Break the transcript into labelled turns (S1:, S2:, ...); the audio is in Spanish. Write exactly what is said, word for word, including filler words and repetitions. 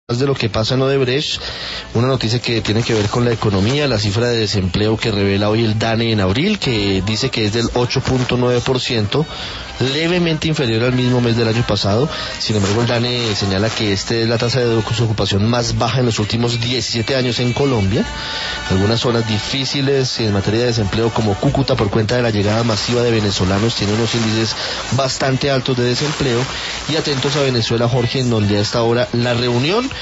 S1: de lo que pasa en Odebrecht, una noticia que tiene que ver con la economía, la cifra de desempleo que revela hoy el DANE en abril, que dice que es del ocho punto nueve por ciento, levemente inferior al mismo mes del año pasado. Sin embargo, el DANE señala que esta es la tasa de desocupación más baja en los últimos diecisiete años en Colombia. Algunas zonas difíciles en materia de desempleo, como Cúcuta, por cuenta de la llegada masiva de venezolanos, tiene unos índices bastante altos de desempleo. Y atentos a Venezuela, Jorge, en donde a esta hora la reunión